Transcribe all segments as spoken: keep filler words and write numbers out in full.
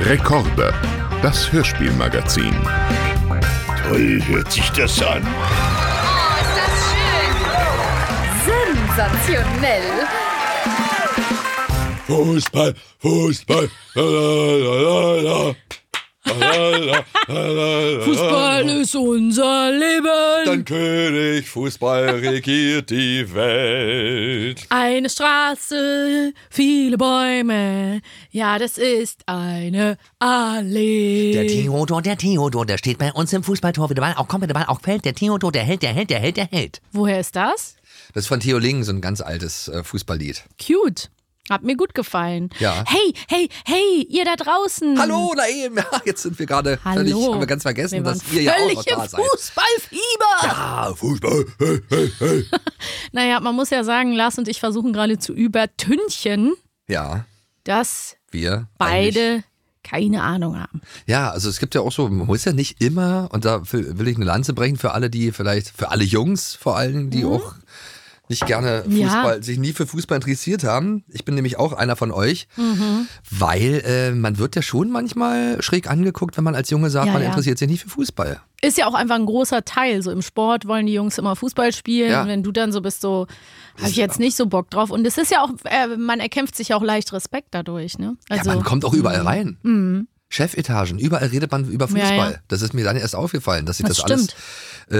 Rekorde, das Hörspielmagazin. Toll hört sich das an. Oh, ist das schön. Sensationell. Fußball, Fußball. Lalalala. Fußball ist unser Leben. Dein König Fußball regiert die Welt. Eine Straße, viele Bäume. Ja, das ist eine Allee. Der Theodor, der Theodor, der steht bei uns im Fußballtor, wie der Ball auch kommt, wenn der Ball auch fällt. Der Theodor, der hält, der hält, der hält, der hält. Woher ist das? Das ist von Theo Lingen, so ein ganz altes äh, Fußballlied. Cute. Hat mir gut gefallen. Ja. Hey, hey, hey, ihr da draußen. Hallo, na eben, ja, jetzt sind wir gerade völlig, haben wir ganz vergessen, wir dass ihr ja auch noch da völlig seid. im Fußballfieber. Ja, Fußball, hey, hey, hey. Naja, man muss ja sagen, Lars und ich versuchen gerade zu übertünchen, Ja, dass wir beide eigentlich. keine Ahnung haben. Ja, also es gibt ja auch so, man muss ja nicht immer, und da will ich eine Lanze brechen für alle, die vielleicht, für alle Jungs vor allem, die mhm. auch nicht gerne Fußball, ja. sich nie für Fußball interessiert haben. Ich bin nämlich auch einer von euch, mhm. weil äh, man wird ja schon manchmal schräg angeguckt, wenn man als Junge sagt, ja, man ja. interessiert sich nicht für Fußball. Ist ja auch einfach ein großer Teil. So im Sport wollen die Jungs immer Fußball spielen. Ja. Und wenn du dann so bist, so habe ich jetzt nicht so Bock drauf. Und es ist ja auch, äh, man erkämpft sich auch leicht Respekt dadurch. Ne? Also, ja, man kommt auch überall rein. Mhm. Chefetagen, überall redet man über Fußball. Ja, ja. Das ist mir dann erst aufgefallen, dass ich das, das alles äh,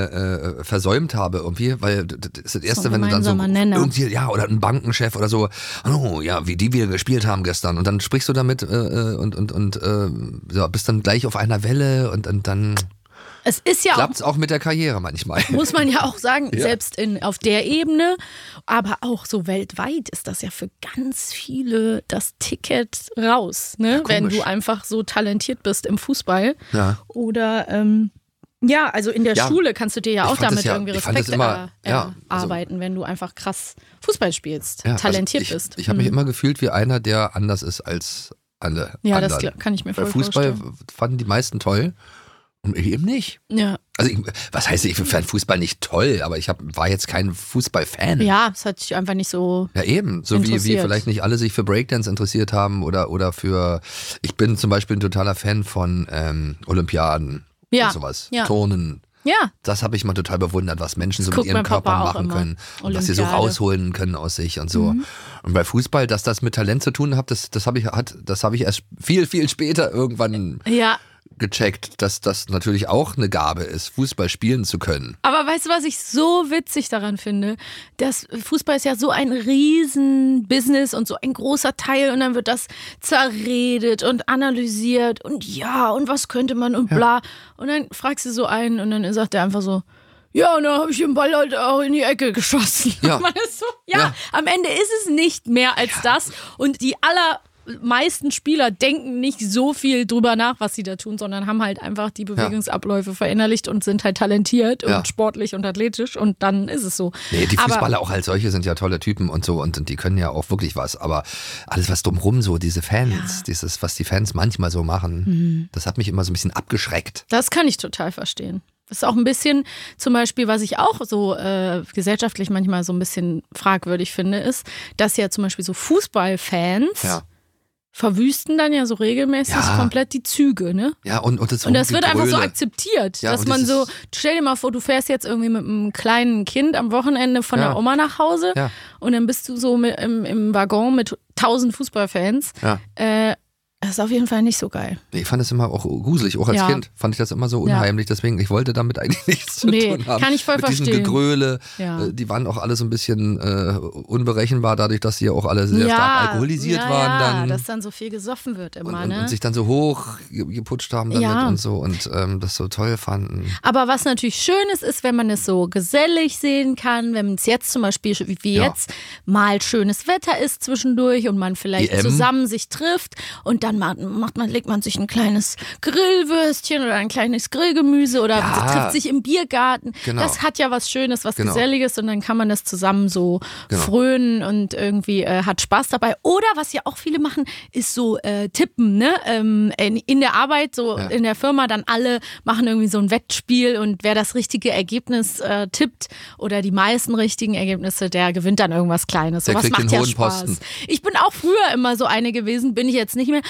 äh, versäumt habe irgendwie, weil das ist das Erste, so wenn du dann so irgendwie, ja, oder ein Bankenchef oder so, oh ja, wie die wir gespielt haben gestern, und dann sprichst du damit äh, und und und äh, ja, bist dann gleich auf einer Welle und, und dann es ist ja klappt's auch, auch mit der Karriere manchmal. Muss man ja auch sagen, ja. selbst in, auf der Ebene, aber auch so weltweit ist das ja für ganz viele das Ticket raus, ne? Ja, wenn du einfach so talentiert bist im Fußball. Ja. Oder ähm, ja, also in der ja. Schule kannst du dir ja auch damit ja, irgendwie Respekt immer, er, ja, erarbeiten, also, wenn du einfach krass Fußball spielst, ja, talentiert also ich, bist. Ich habe mich immer gefühlt wie einer, der anders ist als alle ja, anderen. Ja, das kann ich mir voll Weil Fußball vorstellen. fanden die meisten toll. Und ich eben nicht. Ja. Also ich, was heißt, ich fand Fußball nicht toll, aber ich hab, war jetzt kein Fußballfan. Ja, es hat sich einfach nicht so Ja eben, so wie, wie vielleicht nicht alle sich für Breakdance interessiert haben oder, oder für, ich bin zum Beispiel ein totaler Fan von ähm, Olympiaden ja. und sowas, ja. Turnen. Ja. Das habe ich mal total bewundert, was Menschen so das mit ihren Körpern machen immer. können und Olympiade. was sie so rausholen können aus sich und so. Mhm. Und bei Fußball, dass das mit Talent zu tun hat, das, das habe ich, hat, das habe ich erst viel, viel später irgendwann ja. gecheckt, dass das natürlich auch eine Gabe ist, Fußball spielen zu können. Aber weißt du, was ich so witzig daran finde? Das Fußball ist ja so ein Riesen-Business und so ein großer Teil, und dann wird das zerredet und analysiert und ja, und was könnte man und bla. Ja. Und dann fragst du so einen und dann sagt er einfach so, ja, und dann habe ich den Ball halt auch in die Ecke geschossen. Ja. Man ist so, ja, ja, am Ende ist es nicht mehr als ja. das, und die aller meisten Spieler denken nicht so viel drüber nach, was sie da tun, sondern haben halt einfach die Bewegungsabläufe ja. verinnerlicht und sind halt talentiert ja. und sportlich und athletisch, und dann ist es so. Nee, die Fußballer aber, auch als solche sind ja tolle Typen und so, und, und die können ja auch wirklich was, aber alles was drumrum so, diese Fans, ja. dieses, was die Fans manchmal so machen, mhm. das hat mich immer so ein bisschen abgeschreckt. Das kann ich total verstehen. Das ist auch ein bisschen, zum Beispiel, was ich auch so äh, gesellschaftlich manchmal so ein bisschen fragwürdig finde, ist, dass ja zum Beispiel so Fußballfans ja. verwüsten dann ja so regelmäßig ja. komplett die Züge, ne? Ja, und, und das, und das wird einfach so akzeptiert, ja, dass man so, stell dir mal vor, du fährst jetzt irgendwie mit einem kleinen Kind am Wochenende von ja. der Oma nach Hause ja. und dann bist du so mit, im, im Waggon mit tausend Fußballfans. Ja. Äh, Das ist auf jeden Fall nicht so geil. Nee, ich fand das immer auch gruselig, auch als ja. Kind fand ich das immer so unheimlich, ja. deswegen, ich wollte damit eigentlich nichts zu nee, tun haben. Kann ich voll Mit verstehen. Diesen Gegröle, ja. die waren auch alle so ein bisschen äh, unberechenbar, dadurch, dass sie ja auch alle sehr ja. stark alkoholisiert ja, waren. Ja, dann. dass dann so viel gesoffen wird immer, und, und, ne? Und sich dann so hoch geputscht haben damit ja. und so und ähm, das so toll fanden. Aber was natürlich schön ist, ist, wenn man es so gesellig sehen kann, wenn es jetzt zum Beispiel, wie ja. jetzt, mal schönes Wetter ist zwischendurch und man vielleicht E M. zusammen sich trifft und dann macht, macht man, legt man sich ein kleines Grillwürstchen oder ein kleines Grillgemüse oder ja. trifft sich im Biergarten. Genau. Das hat ja was Schönes, was genau. Geselliges, und dann kann man das zusammen so genau. frönen und irgendwie äh, hat Spaß dabei. Oder was ja auch viele machen, ist so äh, tippen, ne? Ähm, in, in der Arbeit, so ja. in der Firma, dann alle machen irgendwie so ein Wettspiel, und wer das richtige Ergebnis äh, tippt oder die meisten richtigen Ergebnisse, der gewinnt dann irgendwas Kleines. Der Sowas kriegt macht den ja hohen Spaß. Posten. Ich bin auch früher immer so eine gewesen, bin ich jetzt nicht mehr,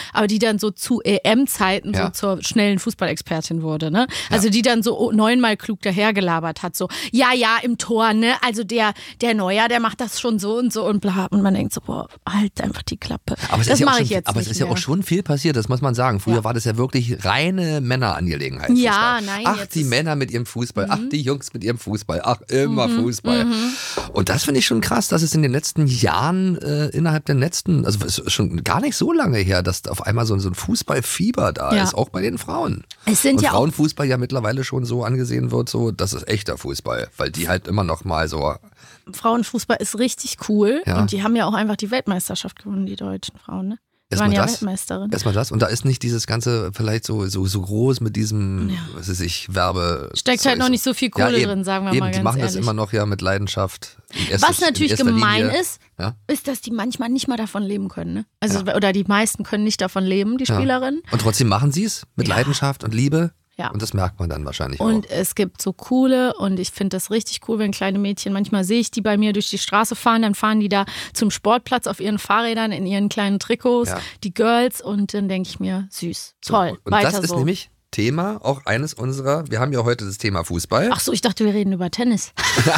aber die dann so zu E M-Zeiten Ja. so zur schnellen Fußballexpertin wurde, ne? Also die dann so neunmal klug dahergelabert hat, so, ja, ja, im Tor, ne? Also der, der Neuer, der macht das schon so und so und bla. Und man denkt so, boah, halt einfach die Klappe. Aber es das ist, ja auch mache schon, ich jetzt aber es nicht ist ja mehr. auch schon viel passiert, das muss man sagen. Früher Ja. war das ja wirklich reine Männerangelegenheit. Ja, Fußball. nein, Ach, jetzt die ist- Männer mit ihrem Fußball, ach, die Jungs mit ihrem Fußball, ach, immer Fußball. Und das finde ich schon krass, dass es in den letzten Jahren äh, innerhalb der letzten, also es ist schon gar nicht so lange her, dass auf einmal so, so ein Fußballfieber da Ja. ist, auch bei den Frauen. Es sind Und ja auch Frauenfußball ja mittlerweile schon so angesehen wird, so, das ist echter Fußball, weil die halt immer noch mal so, Frauenfußball ist richtig cool Ja. und die haben ja auch einfach die Weltmeisterschaft gewonnen, die deutschen Frauen, ne? Die Erstmal waren ja das. Weltmeisterin. Erstmal das. Und da ist nicht dieses Ganze vielleicht so, so, so groß mit diesem, Ja. was weiß ich, Werbe. Steckt halt noch nicht so viel Kohle eben, drin, sagen wir eben, mal die ganz machen ehrlich. das immer noch ja mit Leidenschaft. In erster- Was in natürlich erster gemein Linie. ist, Ja? ist, dass die manchmal nicht mal davon leben können. Ne? Also oder die meisten können nicht davon leben, die Ja. Spielerinnen. Und trotzdem machen sie es mit Ja. Leidenschaft und Liebe. Ja. Und das merkt man dann wahrscheinlich Und auch. es gibt so coole und ich finde das richtig cool, wenn kleine Mädchen, manchmal sehe ich die bei mir durch die Straße fahren, dann fahren die da zum Sportplatz auf ihren Fahrrädern in ihren kleinen Trikots, Ja. die Girls, und dann denke ich mir, süß, So, toll, und weiter das ist so. nämlich Thema, auch eines unserer, wir haben ja heute das Thema Fußball. Ach so, ich dachte, wir reden über Tennis.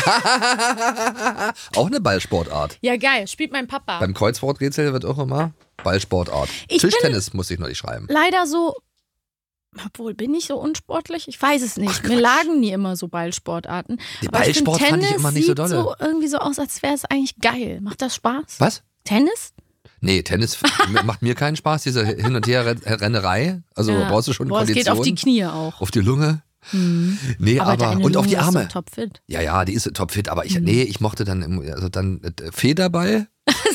Auch eine Ballsportart. Ja, geil, spielt mein Papa. Beim Kreuzworträtsel wird auch immer Ballsportart. Ich Tischtennis muss ich noch nicht schreiben. Leider so, obwohl, bin ich so unsportlich? Ich weiß es nicht. Ach, Mir Quatsch. lagen nie immer so Ballsportarten. Die Aber ich find, Ballsport fand ich Tennis immer nicht so sieht dolle. so irgendwie so aus, als wäre es eigentlich geil. Macht das Spaß? Was? Tennis? Nee, Tennis macht mir keinen Spaß, diese Hin- und Her-Rennerei. Also Ja. brauchst du schon Boah, es Kondition. geht auf die Knie auch. Auf die Lunge. Nee, Aber, aber, deine und auf die Lunge ist Arme. so topfit. Ja, ja, die ist topfit, aber Mhm. ich, nee, ich mochte dann, im- also dann äh, Federball.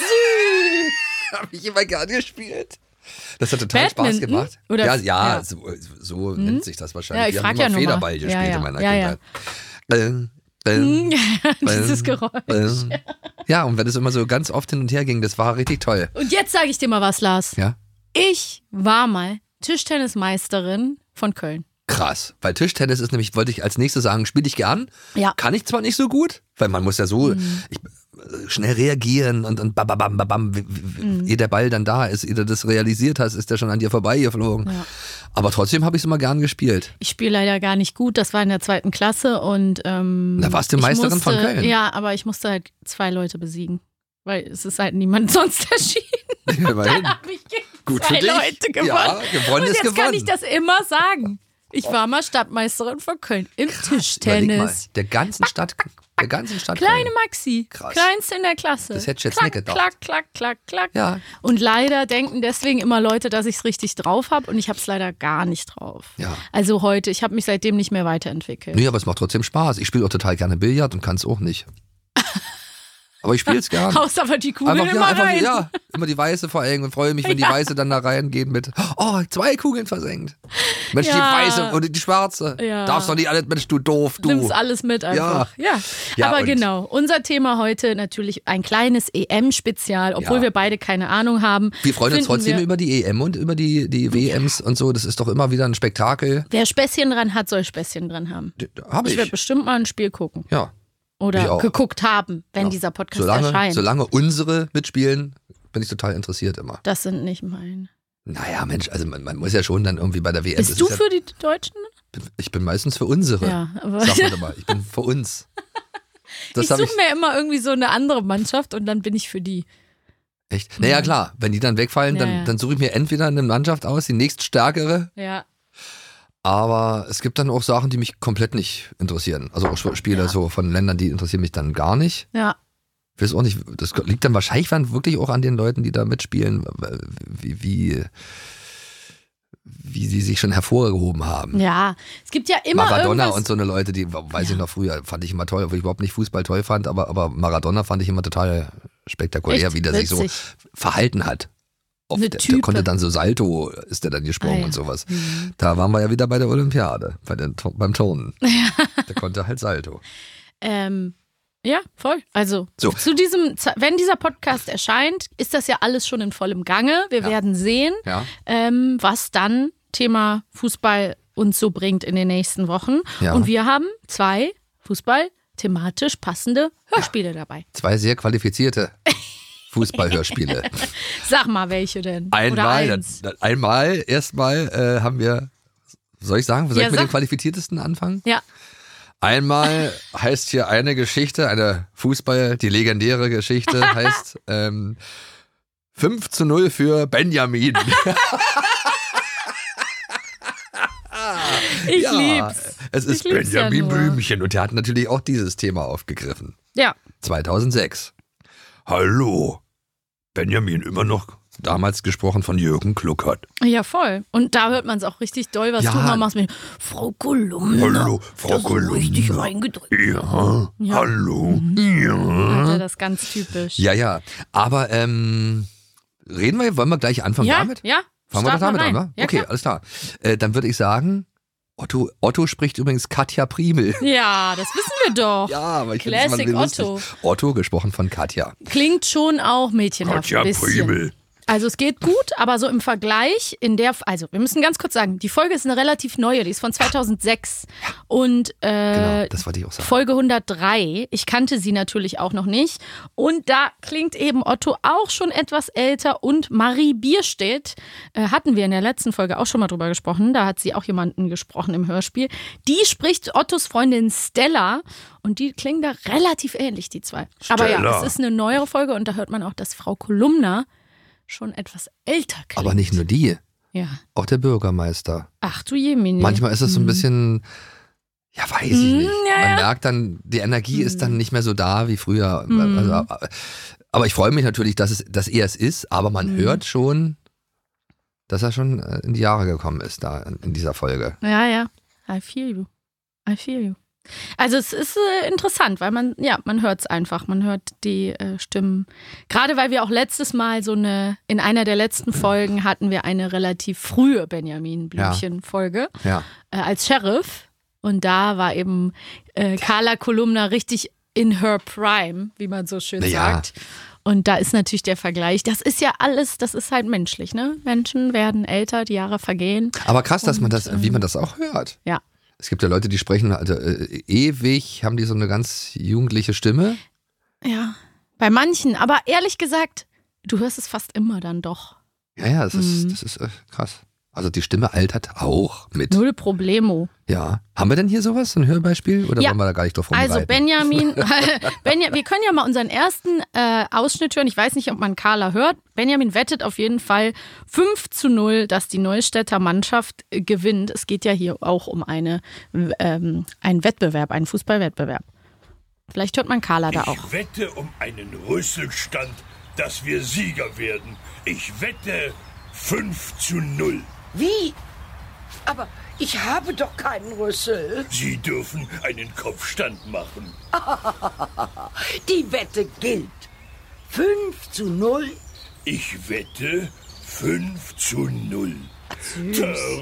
Habe ich immer gerne gespielt. Das hat total Spaß Badminton? gemacht. Oder- ja, ja, ja. so, so nennt sich das wahrscheinlich. Ja, ich Wir frag haben ja immer nur mal. Federball gespielt Ja, ja. in meiner Ja, ja. Kindheit. Ähm, ähm, Dieses ähm, Geräusch. ähm. Ja, und wenn es immer so ganz oft hin und her ging, das war richtig toll. Und jetzt sage ich dir mal was, Lars. Ja, Ich war mal Tischtennismeisterin von Köln. krass. Weil Tischtennis ist nämlich, wollte ich als nächstes sagen, spiele ich gern. Ja. Kann ich zwar nicht so gut, weil man muss ja so Mhm. ich, äh, schnell reagieren und, und bam, bam, bam, bam, bam, wie, wie, Mhm. ehe der Ball dann da ist, ehe du das realisiert hast, ist der schon an dir vorbeigeflogen. Ja. Aber trotzdem habe ich es immer gern gespielt. Ich spiele leider gar nicht gut. Das war in der zweiten Klasse und ähm, Da warst du ich Meisterin musste, von Köln. Ja, aber ich musste halt zwei Leute besiegen. Weil es ist halt niemand sonst erschienen. Immerhin. Dann habe ich gegen Gut zwei für dich. Leute gewonnen. Ja, gewonnen und ist jetzt gewonnen. kann ich das immer sagen. Ich war mal Stadtmeisterin von Köln im Überleg mal, Tischtennis. der ganzen Stadt, der ganzen Stadt. Kleine Maxi, Krass. kleinste in der Klasse. Das hätte ich jetzt klack, nicht gedacht. Klack, klack, klack, klack. Ja. Und leider denken deswegen immer Leute, dass ich es richtig drauf habe und ich habe es leider gar nicht drauf. Ja. Also heute, ich habe mich seitdem nicht mehr weiterentwickelt. Nee, aber es macht trotzdem Spaß. Ich spiele auch total gerne Billard und kann es auch nicht. Aber ich spiele es gern. Haust aber die Kugeln Einfach, ja, immer einfach, rein. ja, immer die Weiße verengen und freue mich, wenn die Ja. Weiße dann da reingeht mit, oh, zwei Kugeln versenkt. Mensch, Ja. die Weiße und die Schwarze. Ja. Darfst doch nicht alles, Mensch, du doof, du. Nimmst alles mit einfach. Ja. Ja, Aber und- genau, unser Thema heute natürlich ein kleines E M-Spezial, obwohl Ja. wir beide keine Ahnung haben. Wir freuen uns finden trotzdem wir, über die E M und über die, die W Ms und so. Das ist doch immer wieder ein Spektakel. Wer Späßchen dran hat, soll Späßchen dran haben. Habe Ich ich. werde bestimmt mal ein Spiel gucken. Ja. Ich Oder auch. geguckt haben, wenn Ja. dieser Podcast Solange, erscheint. solange unsere mitspielen, bin ich total interessiert immer. Das sind nicht meine. Naja, Mensch, also man, man muss ja schon dann irgendwie bei der W M. das Bist du ist ja, für die Deutschen? Ich bin meistens für unsere. Ja, aber Sag mal immer, ich bin für uns. Das ich hab suche mir immer irgendwie so eine andere Mannschaft und dann bin ich für die. Echt? Naja, klar, wenn die dann wegfallen, Ja, dann, ja. dann suche ich mir entweder eine Mannschaft aus, die nächststärkere, Ja. aber es gibt dann auch Sachen, die mich komplett nicht interessieren. Also auch Spiele Ja. so von Ländern, die interessieren mich dann gar nicht. Ja. Ich weiß auch nicht, das liegt dann wahrscheinlich dann wirklich auch an den Leuten, die da mitspielen, wie, wie, wie sie sich schon hervorgehoben haben. Ja. Es gibt ja immer Maradona irgendwas. und so eine Leute, die, weiß Ja. ich noch früher, fand ich immer toll, obwohl ich überhaupt nicht Fußball toll fand, aber, aber Maradona fand ich immer total spektakulär, Echt wie der sich so witzig. verhalten hat. Oft, Eine der, der Type. konnte dann so Salto, ist der dann gesprungen Ah, ja. und sowas. Mhm. Da waren wir ja wieder bei der Olympiade, bei den, beim Turnen. Der konnte halt Salto. Ähm, ja, voll. Also So. zu diesem, Ze- wenn dieser Podcast erscheint, ist das ja alles schon in vollem Gange. Wir Ja. werden sehen, Ja. ähm, was dann Thema Fußball uns so bringt in den nächsten Wochen. Ja. Und wir haben zwei Fußball thematisch passende Hörspiele dabei. Zwei sehr qualifizierte Fußballhörspiele. Sag mal, welche denn? Einmal, Oder eins. dann, einmal, erstmal äh, haben wir, soll ich sagen, soll Ja, ich mit sag. dem Qualifiziertesten anfangen? Ja. Einmal heißt hier eine Geschichte, eine Fußball, die legendäre Geschichte heißt ähm, fünf zu null für Benjamin. Ich ja, lieb's. Es ist Ich lieb's Benjamin ja nur. Blümchen und der hat natürlich auch dieses Thema aufgegriffen. Ja. zweitausendsechs. Hallo, Benjamin immer noch, damals gesprochen von Jürgen Kluckert. Ja, voll. Und da hört man es auch richtig doll, was Ja. du mal machst mit Frau Kolumna. Hallo, Frau Das ist Kolumna. richtig reingedrückt. Ja, Ja. hallo. Ja. Alter, das ist ganz typisch. ja, ja, aber ähm, reden wir, wollen wir gleich anfangen ja, damit? ja. Fangen wir doch Start mal damit an, rein. wa? Ja, okay, klar. alles klar. Äh, dann würde ich sagen, Otto, Otto spricht übrigens Katja Priemel. Ja, das wissen wir doch. Ja, aber ich finde Classic es mal lustig. Otto. Otto, gesprochen von Katja. Klingt schon auch mädchenhaft Katja ein bisschen. Priemel. Also es geht gut, aber so im Vergleich in der, also wir müssen ganz kurz sagen, die Folge ist eine relativ neue, die ist von zweitausendsechs und äh, Genau, das wollte ich auch sagen. Folge hundertdrei, ich kannte sie natürlich auch noch nicht und da klingt eben Otto auch schon etwas älter und Marie Bierstedt, äh, hatten wir in der letzten Folge auch schon mal drüber gesprochen, da hat sie auch jemanden gesprochen im Hörspiel, die spricht Ottos Freundin Stella und die klingen da relativ ähnlich, die zwei. Aber ja, Stella. es ist eine neuere Folge und da hört man auch, dass Frau Kolumna schon etwas älter klingt. Aber nicht nur die, Ja. auch der Bürgermeister. Ach du Jemine. Manchmal ist es so ein bisschen, ja, weiß ich Mm, nicht. ja, Man ja. merkt dann, die Energie ist dann nicht mehr so da wie früher. Also, aber ich freue mich natürlich, dass, es, dass er es ist, aber man Mhm. hört schon, dass er schon äh, in die Jahre gekommen ist da in, in dieser Folge. Ja, ja. I feel you. I feel you. Also es ist äh, interessant, weil man, ja, man hört es einfach, man hört die äh, Stimmen. Gerade weil wir auch letztes Mal so eine, in einer der letzten Folgen hatten wir eine relativ frühe Benjamin Blümchen-Folge Ja. äh, als Sheriff. Und da war eben äh, Carla Kolumna richtig in her prime, wie man so schön Ja. sagt. Und da ist natürlich der Vergleich. Das ist ja alles, das ist halt menschlich, ne? Menschen werden älter, die Jahre vergehen. Aber krass, dass man Und, das, wie man das auch hört. Ja. Es gibt ja Leute, die sprechen also, äh, ewig, haben die so eine ganz jugendliche Stimme. Ja, bei manchen. Aber ehrlich gesagt, du hörst es fast immer dann doch. Ja, ja, das ist, Mhm. das ist äh, krass. Also die Stimme altert auch mit. Null Problemo. Ja. Haben wir denn hier sowas, ein Hörbeispiel? Oder Ja. wollen wir da gar nicht drauf rumreiten? Also Benjamin, Benja, wir können ja mal unseren ersten äh, Ausschnitt hören. Ich weiß nicht, ob man Carla hört. Benjamin wettet auf jeden Fall fünf zu null, dass die Neustädter Mannschaft äh, gewinnt. Es geht ja hier auch um eine, ähm, einen Wettbewerb, einen Fußballwettbewerb. Vielleicht hört man Carla da auch. Ich wette um einen Rüsselstand, dass wir Sieger werden. Ich wette fünf zu null. Wie? Aber ich habe doch keinen Rüssel. Sie dürfen einen Kopfstand machen. Die Wette gilt. Fünf zu null. Ich wette fünf zu null. Süß.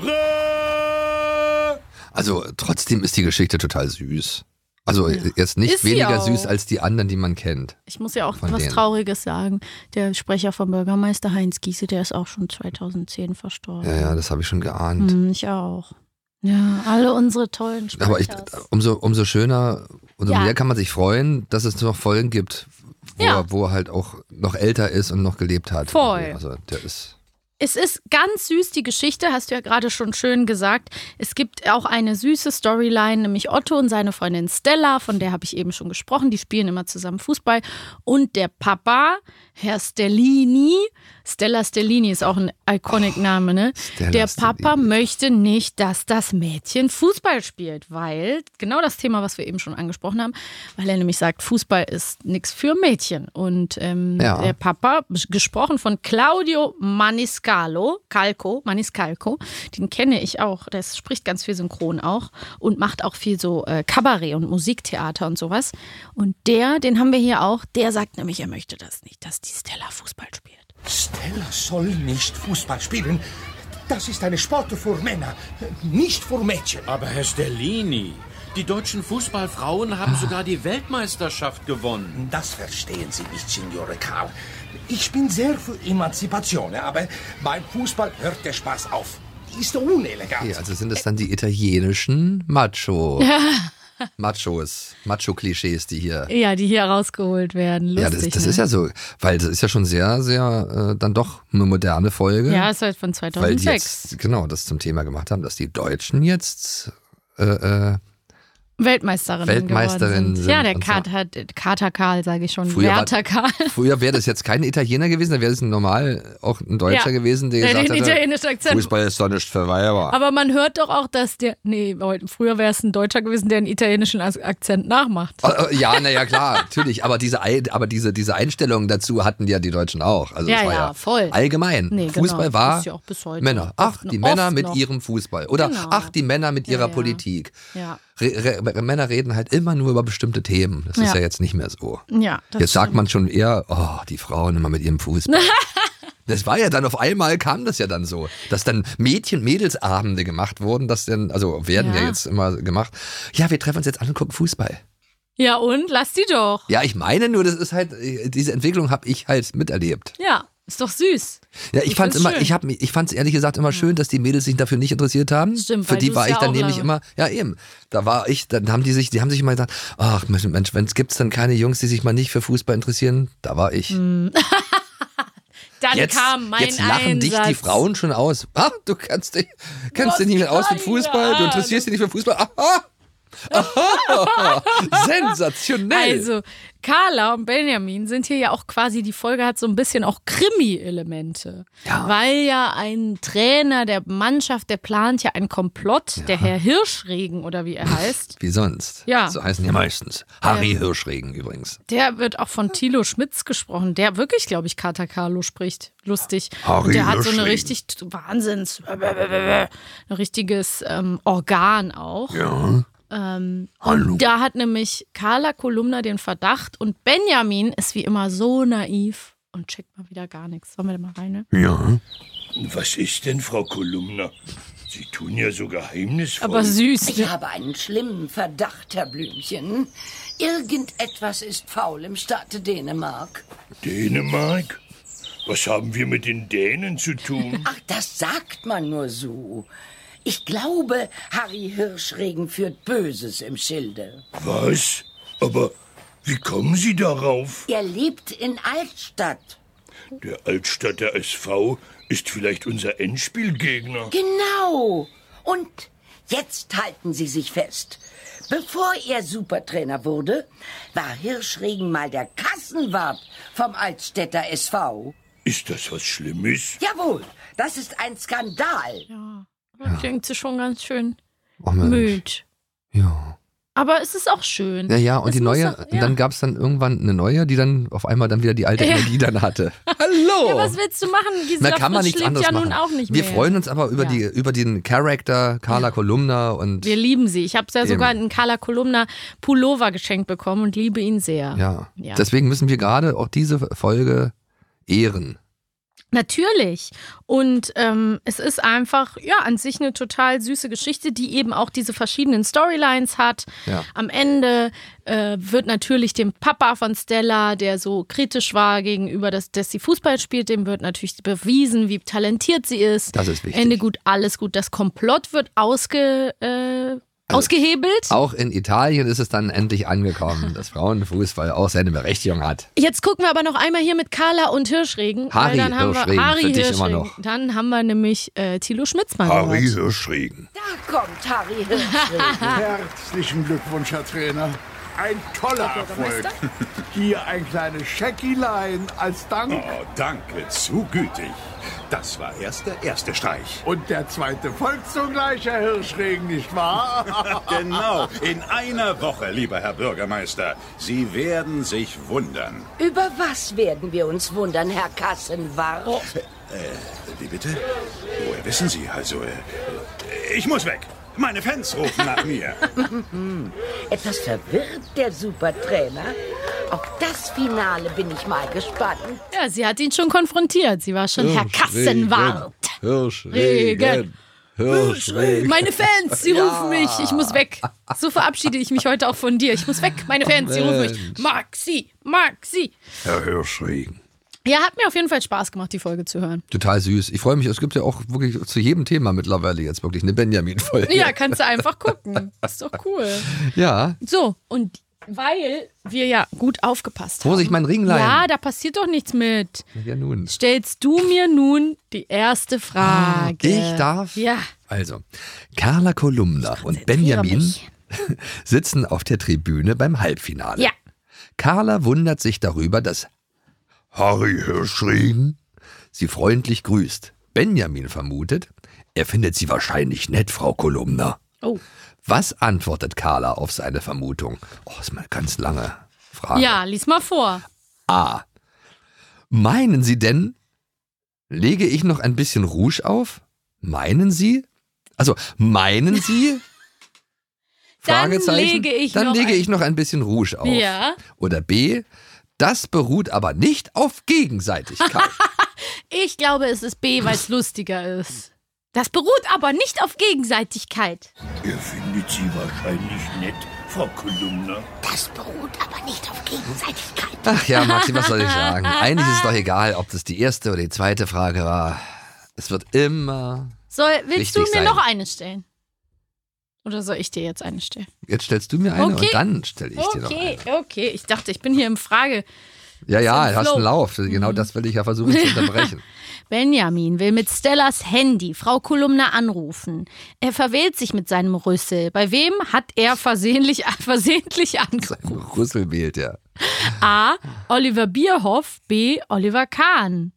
Tada! Also trotzdem ist die Geschichte total süß. Also jetzt nicht Ist sie weniger auch. süß als die anderen, die man kennt. Ich muss ja auch Von was denen. Trauriges sagen. Der Sprecher vom Bürgermeister Heinz Giese, der ist auch schon zweitausendzehn verstorben. Ja, ja, das habe ich schon geahnt. Hm, ich auch. Ja, alle unsere tollen Sprecher. Aber ich, umso, umso schöner, umso Ja. mehr kann man sich freuen, dass es noch Folgen gibt, wo, Ja. er, wo er halt auch noch älter ist und noch gelebt hat. Voll. Also der ist. Es ist ganz süß, die Geschichte, hast du ja gerade schon schön gesagt. Es gibt auch eine süße Storyline, nämlich Otto und seine Freundin Stella, von der habe ich eben schon gesprochen. Die spielen immer zusammen Fußball. Und der Papa, Herr Stellini, Stella Stellini ist auch ein Iconic-Name, ne? Stella Der Papa Stellini. möchte nicht, dass das Mädchen Fußball spielt, weil, genau das Thema, was wir eben schon angesprochen haben, weil er nämlich sagt, Fußball ist nichts für Mädchen. Und ähm, Ja. der Papa, gesprochen von Claudio Maniscalco, Calco, Maniscalco, den kenne ich auch, der spricht ganz viel synchron auch und macht auch viel so äh, Kabarett und Musiktheater und sowas. Und der, den haben wir hier auch, der sagt nämlich, er möchte das nicht, dass die Stella Fußball spielt. Stella soll nicht Fußball spielen. Das ist eine Sport für Männer, nicht für Mädchen. Aber Herr Stellini, die deutschen Fußballfrauen haben sogar die Weltmeisterschaft gewonnen. Das verstehen Sie nicht, Signore Karl. Ich bin sehr für Emanzipation, aber beim Fußball hört der Spaß auf. Die ist unelegant. Okay, also sind es dann die italienischen Macho. Machos, Macho-Klischees, die hier... Ja, die hier rausgeholt werden. Lustig, ja, das, das ne? ist ja so, weil das ist ja schon sehr, sehr äh, dann doch eine moderne Folge. Ja, ist halt von zweitausendsechs. Weil die jetzt, genau, das zum Thema gemacht haben, dass die Deutschen jetzt... Äh, äh, Weltmeisterin, Weltmeisterin sind. sind. Ja, der und Kater, Kater Karl, sage ich schon. Früher Werther Karl. Früher wäre das jetzt kein Italiener gewesen, dann wäre das ein normal auch ein Deutscher Ja, gewesen, der der gesagt den hätte, italienischen Akzent. Fußball ist doch nicht für Weiber. Aber man hört doch auch, dass der, nee, früher wäre es ein Deutscher gewesen, der einen italienischen Akzent nachmacht. Ja, naja, klar, natürlich. Aber diese, aber diese, diese Einstellung dazu hatten ja die Deutschen auch. Also Ja, das war ja, ja voll. allgemein. Nee, Fußball genau. war Ist ja auch bis heute Männer. Ach, oft- die Männer oft mit noch. ihrem Fußball. Oder Genau. ach, die Männer mit ihrer Ja, ja. Politik. Ja. Re Re Männer reden halt immer nur über bestimmte Themen. Das ist Ja. ja jetzt nicht mehr so. Ja, das Jetzt sagt stimmt. man schon eher, oh, die Frauen immer mit ihrem Fußball. Das war ja dann auf einmal, kam das ja dann so, dass dann Mädchen-Mädelsabende gemacht wurden, das dann, also werden ja. Ja. jetzt immer gemacht. Ja, wir treffen uns jetzt an und gucken Fußball. Ja, und? Lass die doch. Ja, ich meine nur, das ist halt, diese Entwicklung habe ich halt miterlebt. Ja, ist doch süß. Ja, ich, Ich fand's find's immer, schön. ich habe ich fand's ehrlich gesagt immer schön, dass die Mädels sich dafür nicht interessiert haben. Stimmt, Für weil die du's war ich ja dann auch nämlich lange- immer, ja eben, da war ich, dann haben die sich, die haben sich immer gesagt, ach Mensch, wenn es gibt's dann keine Jungs, die sich mal nicht für Fußball interessieren, da war ich. Dann Jetzt, kam mein jetzt lachen dich Einsatz. die Frauen schon aus. Ah, du kannst dich, kannst dich nicht mehr aus mit Fußball, du interessierst dich nicht für Fußball. Aha. Aha. Sensationell. Also, Carla und Benjamin sind hier ja auch quasi, die Folge hat so ein bisschen auch Krimi-Elemente. Ja. Weil ja ein Trainer der Mannschaft, der plant ja einen Komplott, der Herr Hirschregen oder wie er heißt, Wie sonst. Ja. So heißen die meistens. Harry Hirschregen übrigens. der wird auch von Thilo Schmitz gesprochen, der wirklich, glaube ich, Kater Carlo spricht. Lustig. Harry Und der hat so eine Hirschregen. richtig Wahnsinns, ein richtiges ähm, Organ auch. Ja. Ähm, Hallo. und da hat nämlich Carla Kolumna den Verdacht und Benjamin ist wie immer so naiv und checkt mal wieder gar nichts. Sollen wir da mal rein, ne? Ja. Was ist denn, Frau Kolumna? Sie tun ja so geheimnisvoll. Aber süß. Ich habe einen schlimmen Verdacht, Herr Blümchen. Irgendetwas ist faul im Staate Dänemark. Dänemark? Was haben wir mit den Dänen zu tun? Ach, das sagt man nur so. Ich glaube, Harry Hirschregen führt Böses im Schilde. Was? Aber wie kommen Sie darauf? Er lebt in Altstadt. Der Altstadter S V ist vielleicht unser Endspielgegner. Genau. Und jetzt halten Sie sich fest. Bevor er Supertrainer wurde, war Hirschregen mal der Kassenwart vom Altstädter S V. Ist das was Schlimmes? Jawohl, das ist ein Skandal. Ja, aber klingt sie schon ganz schön Oh Mensch. müde. Ja. Aber es ist auch schön. Ja, ja, und Es die muss neue, auch- und dann gab es dann irgendwann eine neue, die dann auf einmal dann wieder die alte Ja. Energie dann hatte. Hallo! Ja, was willst du machen? Gisela Na, kann man Fritz nichts schläft anderes ja machen. nun auch nicht Wir mehr. freuen uns aber über, Ja. die, über den Charakter Carla Kolumna und Wir lieben sie. Ich habe ja sogar Eben. einen Carla Kolumna Pullover geschenkt bekommen und liebe ihn sehr. ja. Ja. Deswegen müssen wir gerade auch diese Folge ehren. Natürlich. Und ähm, es ist einfach, ja, an sich eine total süße Geschichte, die eben auch diese verschiedenen Storylines hat. Ja. Am Ende äh, wird natürlich dem Papa von Stella, der so kritisch war gegenüber, dass, dass sie Fußball spielt, dem wird natürlich bewiesen, wie talentiert sie ist. Das ist wichtig. Ende gut, alles gut. Das Komplott wird ausge, äh, ausgehebelt. Auch in Italien ist es dann endlich angekommen, dass Frauenfußball auch seine Berechtigung hat. Jetzt gucken wir aber noch einmal hier mit Carla und Hirschregen. Harry weil dann haben Hirschregen, wir Harry für dich Hirschregen. immer noch. Dann haben wir nämlich äh, Thilo Schmitz mal Harry gehört. Hirschregen. Da kommt Harry Hirschregen. Herzlichen Glückwunsch, Herr Trainer. Ein toller Erfolg. Hier ein kleines Scheckilein als Dank. Oh, danke, zu gütig. Das war erst der erste Streich. Und der zweite folgt sogleich, Herr Hirschregen, nicht wahr? Genau, in einer Woche, lieber Herr Bürgermeister. Sie werden sich wundern. Über was werden wir uns wundern, Herr Kassenwart? Äh, wie bitte? Woher wissen Sie? Also, äh, ich muss weg. Meine Fans rufen nach mir. Etwas verwirrt der Supertrainer. Auf das Finale bin ich mal gespannt. Ja, sie hat ihn schon konfrontiert. Sie war schon Herr Kassenwart. Hirschregen. Hirschregen. Meine Fans, sie rufen mich. Ich muss weg. So verabschiede ich mich heute auch von dir. Ich muss weg. Meine Fans, sie rufen mich. Mag sie, mag sie. Herr Hirschregen. Ja, hat mir auf jeden Fall Spaß gemacht, die Folge zu hören. Total süß. Ich freue mich, es gibt ja auch wirklich zu jedem Thema mittlerweile jetzt wirklich eine Benjamin-Folge. Ja, kannst du einfach gucken. Ist doch cool. Ja. So, und weil wir ja gut aufgepasst haben. Muss ich meinen Ring leihen? Ja, da passiert doch nichts mit. Ja, nun. Stellst du mir nun die erste Frage? Ich darf? Ja. Also, Carla Kolumna und Benjamin mich. sitzen auf der Tribüne beim Halbfinale. Ja. Carla wundert sich darüber, dass Harry Hirschregen sie freundlich grüßt. Benjamin vermutet, er findet sie wahrscheinlich nett, Frau Kolumna. Oh. Was antwortet Carla auf seine Vermutung? Oh, ist mal eine ganz lange Frage. Ja, lies mal vor. A. Meinen Sie denn, lege ich noch ein bisschen Rouge auf? Meinen Sie? Also, meinen Sie? Dann Fragezeichen. lege ich Dann noch lege ein- ich noch ein bisschen Rouge auf. Ja. Oder B. Das beruht aber nicht auf Gegenseitigkeit. Ich glaube, es ist B, weil es lustiger ist. Das beruht aber nicht auf Gegenseitigkeit. Ihr findet sie wahrscheinlich nett, Frau Kolumna. Das beruht aber nicht auf Gegenseitigkeit. Ach ja, Maxi, was soll ich sagen? Eigentlich ist es doch egal, ob das die erste oder die zweite Frage war. Es wird immer... Soll, willst Richtig du mir sein. noch eine stellen? Oder soll ich dir jetzt eine stellen? Jetzt stellst du mir eine Okay. und dann stelle ich dir noch eine. Okay, okay. Ich dachte, ich bin hier im Frage. Ja, ja, im du hast Flow. einen Lauf. Genau das will ich ja versuchen zu unterbrechen. Benjamin will mit Stellas Handy Frau Kolumna anrufen. Er verwählt sich mit seinem Rüssel. Bei wem hat er versehentlich, versehentlich angerufen? Rüssel wählt, ja. A. Oliver Bierhoff. B. Oliver Kahn.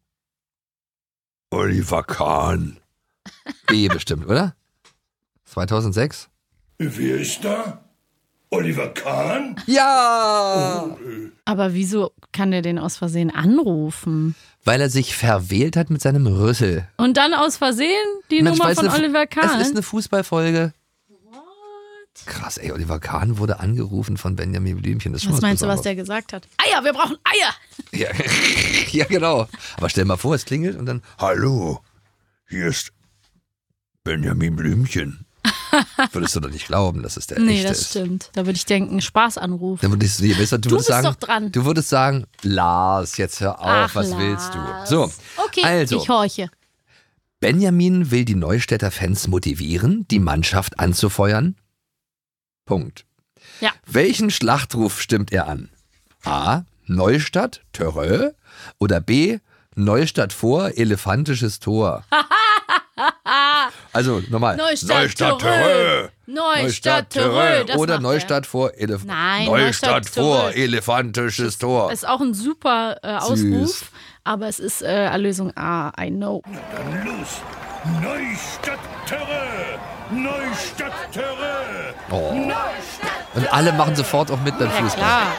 Oliver Kahn. B bestimmt, oder? zweitausendsechs? Wer ist da? Oliver Kahn? Ja! Aber wieso kann er den aus Versehen anrufen? Weil er sich verwählt hat mit seinem Rüssel. Und dann aus Versehen die Mensch, Nummer weil es von eine- Oliver Kahn? Es ist eine Fußballfolge. Krass, ey, Oliver Kahn wurde angerufen von Benjamin Blümchen. Das ist schon Was meinst du, was Besonderes. der gesagt hat? Eier, wir brauchen Eier! Ja, ja, genau. Aber stell mal vor, es klingelt und dann, Hallo, hier ist Benjamin Blümchen. würdest du doch nicht glauben, dass es der Nee, echte das ist. stimmt. Da würde ich denken, Spaßanruf. Dann würdest du, du, würdest Du bist sagen, doch dran. Du würdest sagen, Lars, jetzt hör auf, Ach, was Lars. willst du? So, Okay, also, ich horche. Benjamin will die Neustädter Fans motivieren, die Mannschaft anzufeuern. Punkt. Ja. Welchen Schlachtruf stimmt er an? A. Neustadt, Törö oder B. Neustadt vor, elefantisches Tor. Also nochmal. Neustadt, Törö. Neustadt, Törö. Das Oder macht Neustadt vor, Elef Nein, Neustadt Neustadt, vor, Törö. elefantisches Tor. er. Ist auch ein super äh, Ausruf, Süß. aber es ist äh, Erlösung A, I know. Dann los. Neustadt Törö. Neustadt Törö. Oh. Neustadt. Und alle machen sofort auch mit beim Fußball. Klar.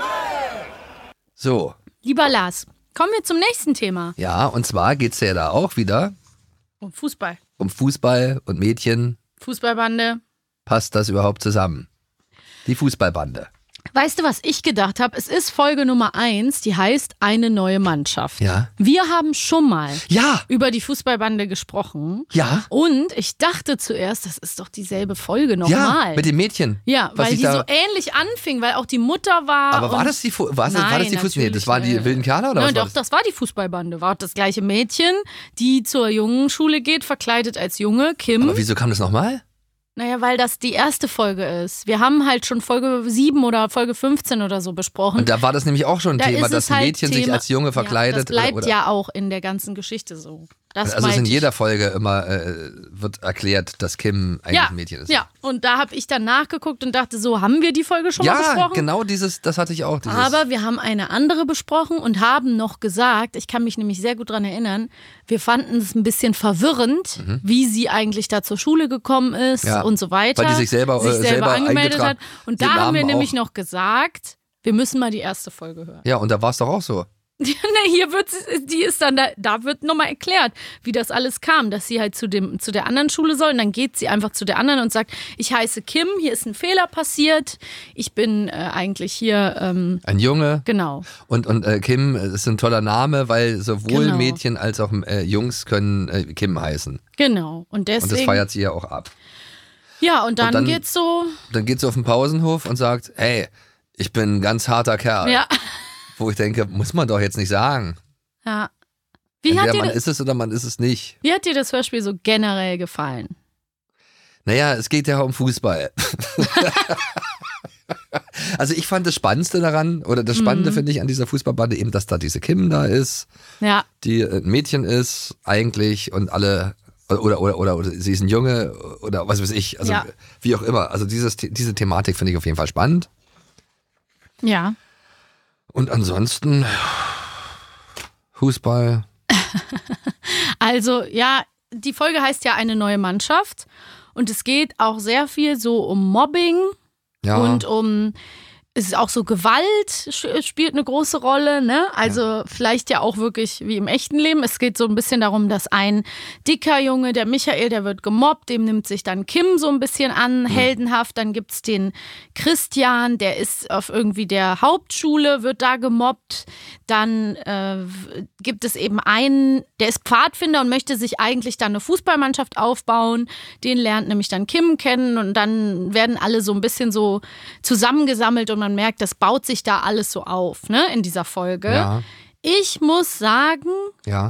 So, Lieber Lars, kommen wir zum nächsten Thema. ja, und zwar geht es ja da auch wieder Um Fußball. um Fußball und Mädchen. Fußballbande. Passt das überhaupt zusammen? Die Fußballbande. Weißt du, was ich gedacht habe? Es ist Folge Nummer eins, die heißt Eine neue Mannschaft. Ja. Wir haben schon mal Ja. über die Fußballbande gesprochen. Ja. Und ich dachte zuerst, das ist doch dieselbe Folge Ja, nochmal. mit dem Mädchen. Ja, Was weil ich die da- so ähnlich anfing, weil auch die Mutter war. Aber war und das die, Fu- war das, Nein, war das die Fußball? Nee, das waren die natürlich, wilden Kerle oder Ja, was war doch, das? das war die Fußballbande. War das gleiche Mädchen, die zur jungen Schule geht, verkleidet als Junge, Kim. Aber wieso kam das nochmal? Naja, weil das die erste Folge ist. Wir haben halt schon Folge sieben oder Folge fünfzehn oder so besprochen. Und da war das nämlich auch schon ein Da Thema, ist dass es ein halt Mädchen sich Thema- als Junge verkleidet. Ja, das bleibt oder, oder ja auch in der ganzen Geschichte so. Das Also es ist in meinte ich. jeder Folge immer äh, wird erklärt, dass Kim eigentlich ja, ein Mädchen ist. Ja, und da habe ich dann nachgeguckt und dachte, so, haben wir die Folge schon ja mal besprochen? genau dieses, das hatte ich auch. Dieses, Aber wir haben eine andere besprochen und haben noch gesagt, ich kann mich nämlich sehr gut daran erinnern, wir fanden es ein bisschen verwirrend, Mhm. wie sie eigentlich da zur Schule gekommen ist Ja, und so weiter. weil die sich selber, sich äh, selber, selber angemeldet hat. eingetragen- Und den da haben wir Namen nämlich auch. noch gesagt, wir müssen mal die erste Folge hören. ja, und da war es doch auch so. Ne, hier wird die ist dann da, da wird nochmal erklärt, wie das alles kam, dass sie halt zu dem zu der anderen Schule soll und dann geht sie einfach zu der anderen und sagt, ich heiße Kim, hier ist ein Fehler passiert, ich bin äh, eigentlich hier ähm, Ein Junge. genau. Und, und äh, Kim ist ein toller Name, weil sowohl Genau. Mädchen als auch äh, Jungs können äh, Kim heißen. Genau. Und deswegen. Und das feiert sie ja auch ab. Ja, und dann, Und dann- geht's so. Dann geht sie auf den Pausenhof und sagt, hey, ich bin ein ganz harter Kerl. Ja. Wo ich denke, muss man doch jetzt nicht sagen. Ja. Wie Entweder hat dir man das, ist es oder man ist es nicht. Wie hat dir das Hörspiel so generell gefallen? Naja, es geht ja um Fußball. Also ich fand das Spannendste daran, oder das Spannende mhm. finde ich an dieser Fußballbande eben, dass da diese Kim da ist, ja. die ein Mädchen ist eigentlich und alle, oder, oder, oder, oder sie ist ein Junge oder was weiß ich, also ja. wie auch immer. Also dieses, diese Thematik finde ich auf jeden Fall spannend. Ja. Und ansonsten Fußball. Also ja, die Folge heißt ja eine neue Mannschaft und es geht auch sehr viel so um Mobbing. Ja. Und um, es ist auch so, Gewalt spielt eine große Rolle, ne? Also ja. vielleicht ja auch wirklich wie im echten Leben. Es geht so ein bisschen darum, dass ein dicker Junge, der Michael, der wird gemobbt, dem nimmt sich dann Kim so ein bisschen an, mhm. heldenhaft. Dann gibt's den Christian, der ist auf irgendwie der Hauptschule, wird da gemobbt. Dann äh, gibt es eben einen, der ist Pfadfinder und möchte sich eigentlich dann eine Fußballmannschaft aufbauen. Den lernt nämlich dann Kim kennen und dann werden alle so ein bisschen so zusammengesammelt und man merkt, das baut sich da alles so auf, ne, in dieser Folge. Ja. Ich muss sagen, ja.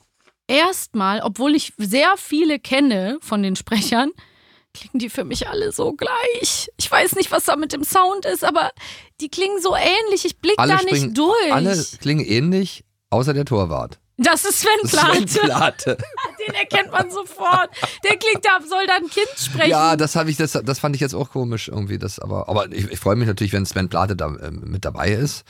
erstmal, obwohl ich sehr viele kenne von den Sprechern, klingen die für mich alle so gleich. Ich weiß nicht, was da mit dem Sound ist, aber die klingen so ähnlich. Ich blicke da springen, nicht durch. Alle klingen ähnlich, außer der Torwart. Das ist Sven Plate. Sven Plate. Den erkennt man sofort. Der klingt, da soll da ein Kind sprechen. Ja, das habe ich, das, das fand ich jetzt auch komisch irgendwie. Das, aber, aber ich, ich freue mich natürlich, wenn Sven Plate da äh, mit dabei ist.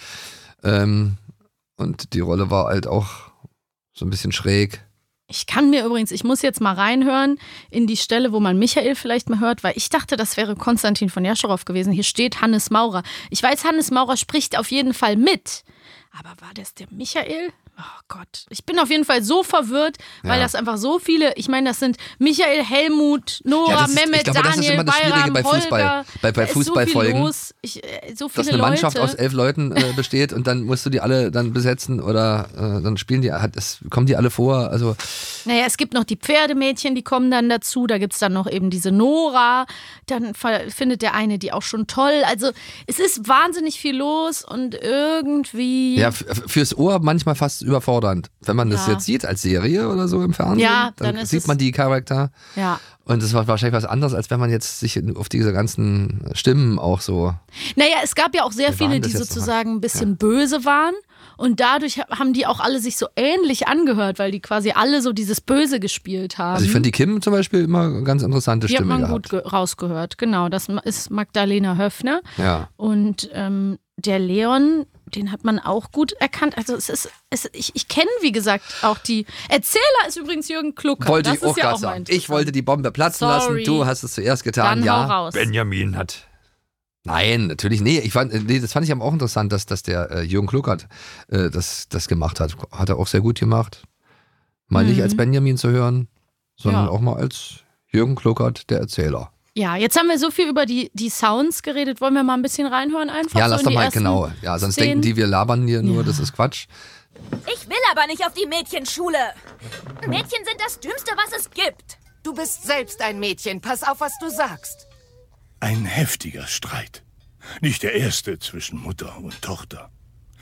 Ähm, und die Rolle war halt auch so ein bisschen schräg. Ich kann mir übrigens, ich muss jetzt mal reinhören in die Stelle, wo man Michael vielleicht mal hört, weil ich dachte, das wäre Konstantin von Jascharow gewesen. Hier steht Hannes Maurer. Ich weiß, Hannes Maurer spricht auf jeden Fall mit. Aber war das der Michael? Oh Gott, ich bin auf jeden Fall so verwirrt, weil ja. das einfach so viele, ich meine, das sind Michael, Helmut, Nora, ja, ist, Mehmet, glaube, Daniel, Bayram, bei Fußball, Holger. bei, bei Fußballfolgen, so viel ich, äh, so viele dass eine Leute. Mannschaft aus elf Leuten äh, besteht und dann musst du die alle dann besetzen oder äh, dann spielen die, hat, es, kommen die alle vor, also. Naja, es gibt noch die Pferdemädchen, die kommen dann dazu, da gibt es dann noch eben diese Nora, dann findet der eine die auch schon toll, also es ist wahnsinnig viel los und irgendwie. Ja, fürs Ohr manchmal fast überfordernd. Wenn man das ja. jetzt sieht als Serie oder so im Fernsehen, ja, dann, dann sieht man die Charakter. Ja. Und das war wahrscheinlich was anderes, als wenn man jetzt sich auf diese ganzen Stimmen auch so. Naja, es gab ja auch sehr viele, die sozusagen ein bisschen ja. böse waren. Und dadurch haben die auch alle sich so ähnlich angehört, weil die quasi alle so dieses Böse gespielt haben. Also ich finde die Kim zum Beispiel immer eine ganz interessante die Stimme hat man gehabt. gut ge- rausgehört, genau. Das ist Magdalena Höffner. Ja. Und ähm, der Leon, den hat man auch gut erkannt. Also es ist, es, ich, ich kenne, wie gesagt, auch die. Erzähler ist übrigens Jürgen Klucker. Wollte das ich auch ja gerade auch sagen. Ich wollte die Bombe platzen Sorry. lassen. Du hast es zuerst getan. Dann ja. hau raus. Benjamin hat. Nein, natürlich. Nee, ich fand, nee, das fand ich aber auch interessant, dass, dass der äh, Jürgen Kluckert äh, das, das gemacht hat. Hat er auch sehr gut gemacht. Mal mhm. nicht als Benjamin zu hören, sondern ja. auch mal als Jürgen Kluckert, der Erzähler. Ja, jetzt haben wir so viel über die, die Sounds geredet. Wollen wir mal ein bisschen reinhören einfach? Ja, so lass doch mal, genau. Ja, sonst Szenen. denken die, wir labern hier nur, ja. das ist Quatsch. Ich will aber nicht auf die Mädchenschule. Mädchen sind das Dümmste, was es gibt. Du bist selbst ein Mädchen. Pass auf, was du sagst. Ein heftiger Streit. Nicht der erste zwischen Mutter und Tochter.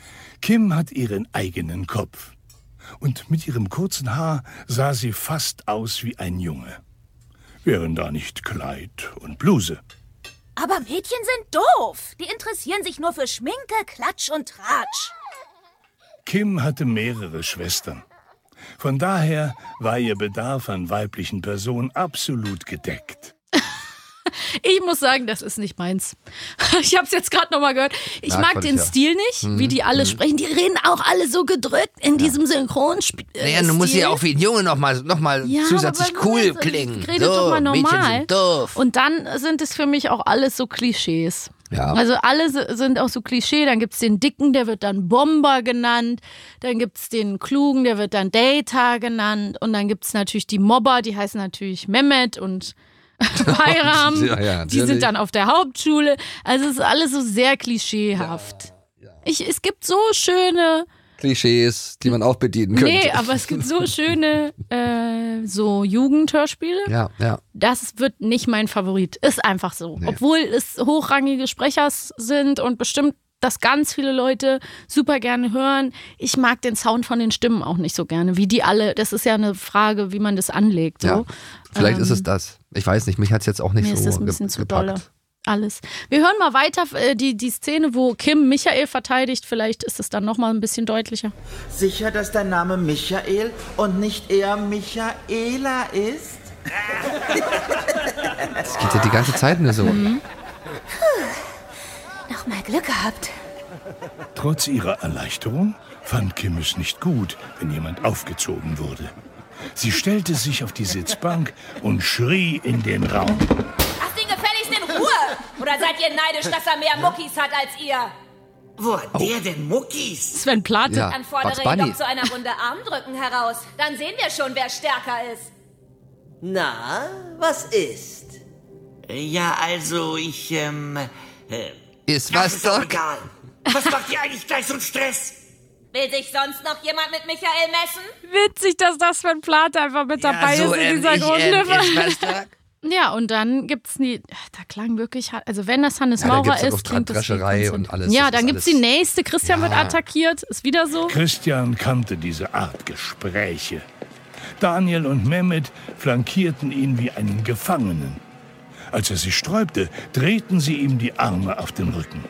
Kim hat ihren eigenen Kopf. Und mit ihrem kurzen Haar sah sie fast aus wie ein Junge. Wären da nicht Kleid und Bluse. Aber Mädchen sind doof. Die interessieren sich nur für Schminke, Klatsch und Tratsch. Kim hatte mehrere Schwestern. Von daher war ihr Bedarf an weiblichen Personen absolut gedeckt. Ich muss sagen, das ist nicht meins. Ich habe es jetzt gerade nochmal gehört. Ich Na, mag den ja. Stil nicht, mhm. wie die alle mhm. sprechen. Die reden auch alle so gedrückt in ja. diesem Synchronspiel. Naja, du musst ja auch wie ein Junge nochmal noch mal ja, zusätzlich cool Moment, klingen. Redet so, doch mal normal. Mädchen sind doof. Und dann sind es für mich auch alles so Klischees. Ja. Also alle sind auch so Klischee. Dann gibt es den Dicken, der wird dann Bomber genannt. Dann gibt es den Klugen, der wird dann Data genannt. Und dann gibt es natürlich die Mobber, die heißen natürlich Mehmet und Bayram, ja, ja, die sind dann auf der Hauptschule. Also es ist alles so sehr klischeehaft. Ja, ja. Ich, es gibt so schöne Klischees, die man auch bedienen könnte. Nee, aber es gibt so schöne äh, so Jugendhörspiele. Ja, ja. Das wird nicht mein Favorit. Ist einfach so. Nee. Obwohl es hochrangige Sprecher sind und bestimmt das ganz viele Leute super gerne hören. Ich mag den Sound von den Stimmen auch nicht so gerne, wie die alle, das ist ja eine Frage, wie man das anlegt. So. Ja, vielleicht ähm, ist es das. Ich weiß nicht, mich hat es jetzt auch nicht mir so ist das ein bisschen ge- zu gepackt. dolle. Alles. Wir hören mal weiter äh, die, die Szene, wo Kim Michael verteidigt. Vielleicht ist es dann nochmal ein bisschen deutlicher. Sicher, dass dein Name Michael und nicht eher Michaela ist? Das geht ja die ganze Zeit nur so. Mhm. Puh, noch mal Glück gehabt. Trotz ihrer Erleichterung fand Kim es nicht gut, wenn jemand aufgezogen wurde. Sie stellte sich auf die Sitzbank und schrie in den Raum. Lasst ihn gefälligst in Ruhe! Oder seid ihr neidisch, dass er mehr Muckis hat als ihr? Wo hat oh. der denn Muckis? Sven Plate. Ja, Dann fordere ihn doch zu einer Runde Armdrücken heraus. Dann sehen wir schon, wer stärker ist. Na, was ist? Ja, also ich, ähm... Äh, ist was ist doch egal. Was macht ihr eigentlich gleich so einen Stress? Will sich sonst noch jemand mit Michael messen? Witzig, dass das Sven Plate einfach mit ja, dabei so, ist in ähm, dieser ich, Grundliffe. Ähm, ja, und dann gibt's die, da klang wirklich, also wenn das Hannes ja, Maurer ist, klingt das Drescherei und alles. Ja, dann gibt's alles. die nächste, Christian ja. wird attackiert, ist wieder so. Christian kannte diese Art Gespräche. Daniel und Mehmet flankierten ihn wie einen Gefangenen. Als er sich sträubte, drehten sie ihm die Arme auf den Rücken.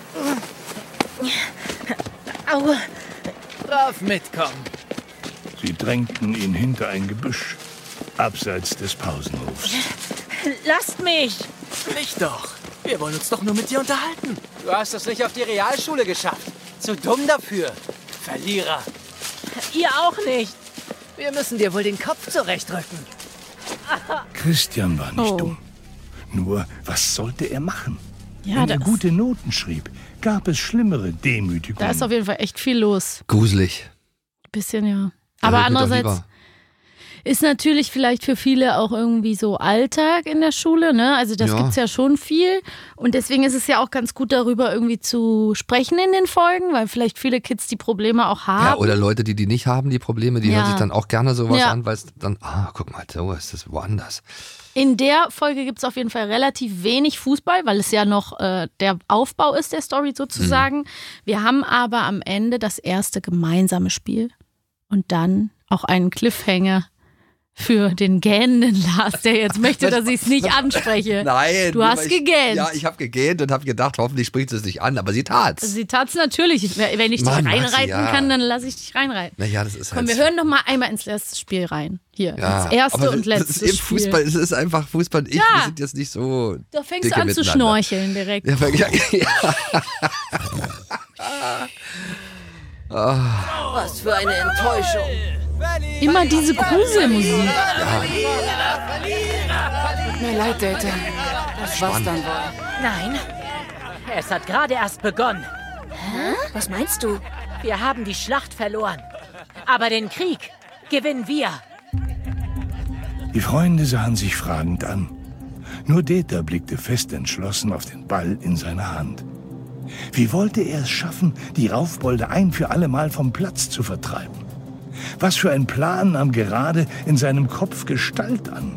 Aua. Brav mitkommen. Sie drängten ihn hinter ein Gebüsch, abseits des Pausenhofs. Lasst mich! Nicht doch. Wir wollen uns doch nur mit dir unterhalten. Du hast es nicht auf die Realschule geschafft. Zu dumm dafür. Verlierer. Ihr auch nicht. Wir müssen dir wohl den Kopf zurechtrücken. Christian war nicht oh. dumm. Nur, was sollte er machen? Ja, Wenn er gute Noten schrieb, gab es schlimmere Demütigungen. Da ist auf jeden Fall echt viel los. Gruselig. Bisschen, ja. Aber andererseits ist natürlich vielleicht für viele auch irgendwie so Alltag in der Schule, ne? Also das ja. gibt's ja schon viel. Und deswegen ist es ja auch ganz gut, darüber irgendwie zu sprechen in den Folgen, weil vielleicht viele Kids die Probleme auch haben. Ja, oder Leute, die die nicht haben, die Probleme, die ja. hören sich dann auch gerne sowas ja. an, weil es dann, ah, guck mal, so ist das woanders. In der Folge gibt es auf jeden Fall relativ wenig Fußball, weil es ja noch äh, der Aufbau ist der Story sozusagen. Mhm. Wir haben aber am Ende das erste gemeinsame Spiel und dann auch einen Cliffhanger für den gähnenden Lars, der jetzt möchte, dass ich es nicht anspreche. Nein. Du hast ich, gegähnt. Ja, ich habe gegähnt und habe gedacht, hoffentlich spricht es nicht an, aber sie tat's. Sie tat's natürlich. Wenn ich dich Mann, reinreiten Maxi, ja. kann, dann lasse ich dich reinreiten. Naja, das ist Komm, halt... wir hören noch mal einmal ins letzte Spiel rein. Hier, ja, das erste aber und letzte das ist eben Spiel. Fußball, es ist einfach Fußball und ich, ja. wir sind jetzt nicht so Da fängst dicke du an zu schnorcheln direkt. Ja, ja, ja. oh. Was für eine Enttäuschung. Immer diese Gruselmusik. Ja. Tut mir leid, Data. Das war's dann wohl. Nein, es hat gerade erst begonnen. Hä? Was meinst du? Wir haben die Schlacht verloren. Aber den Krieg gewinnen wir. Die Freunde sahen sich fragend an. Nur Deta blickte fest entschlossen auf den Ball in seiner Hand. Wie wollte er es schaffen, die Raufbolde ein für alle Mal vom Platz zu vertreiben? Was für ein Plan nahm gerade in seinem Kopf Gestalt an?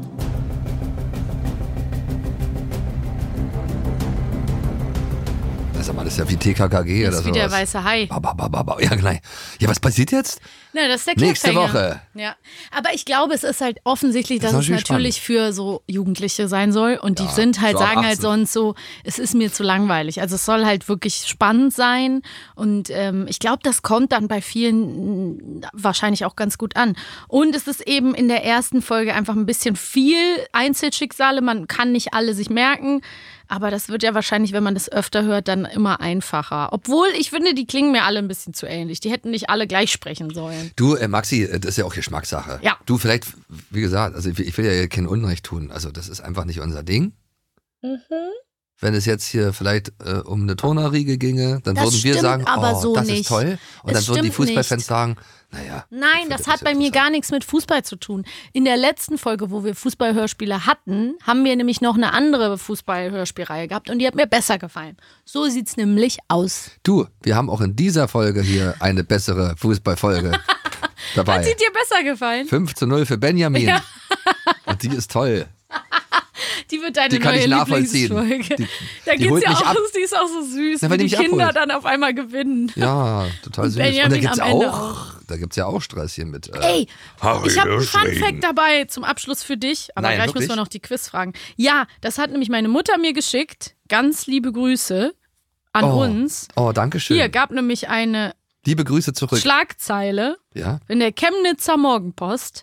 Das ist ja wie T K K G das oder so. Wie der weiße Hai. Ba, ba, ba, ba, ba. Ja, genau. Ja, was passiert jetzt? Na, das ist der Nächste Cliffhanger. Woche. Ja. Aber ich glaube, es ist halt offensichtlich, Das dass ist es natürlich natürlich für so Jugendliche sein soll. Und die Ja, sind halt, so ab sagen halt achtzehn. sonst so, es ist mir zu langweilig. Also es soll halt wirklich spannend sein. Und ähm, ich glaube, das kommt dann bei vielen mh, wahrscheinlich auch ganz gut an. Und es ist eben in der ersten Folge einfach ein bisschen viel Einzelschicksale. Man kann nicht alle sich merken. Aber das wird ja wahrscheinlich, wenn man das öfter hört, dann immer einfacher. Obwohl, ich finde, die klingen mir alle ein bisschen zu ähnlich. Die hätten nicht alle gleich sprechen sollen. Du, äh, Maxi, das ist ja auch Geschmackssache. Ja. Du, vielleicht, wie gesagt, also ich, ich will ja hier kein Unrecht tun. Also das ist einfach nicht unser Ding. Mhm. Wenn es jetzt hier vielleicht äh, um eine Turnerriege ginge, dann Das würden wir stimmt sagen, aber oh, so das nicht. ist toll. Und Es dann würden die stimmt Fußballfans nicht. sagen, naja. Nein, das hat bei mir gar nichts mit Fußball zu tun. In der letzten Folge, wo wir Fußballhörspiele hatten, haben wir nämlich noch eine andere Fußballhörspielreihe gehabt und die hat mir besser gefallen. So sieht's nämlich aus. Du, wir haben auch in dieser Folge hier eine bessere Fußballfolge dabei. Hat sie dir besser gefallen? fünf zu null für Benjamin. Ja. Und die ist toll. Die wird deine die kann neue ich nachvollziehen. Lieblingsfolge. Die, da die geht's ja mich auch, ab. die ist auch so süß, Na, wie die mich Kinder abholt. dann auf einmal gewinnen. Ja, total Und süß. Und Benjamin da gibt's am Ende auch, auch. da gibt's ja auch Stress hier mit. Äh, Ey, Harry ich habe einen Hirschring. Fun-Fact dabei zum Abschluss für dich. Aber Nein, gleich wirklich? müssen wir noch die Quiz fragen. Ja, das hat nämlich meine Mutter mir geschickt. Ganz liebe Grüße an oh. uns. Oh, danke schön. Hier gab nämlich eine Liebe Grüße zurück. Schlagzeile Ja? in der Chemnitzer Morgenpost.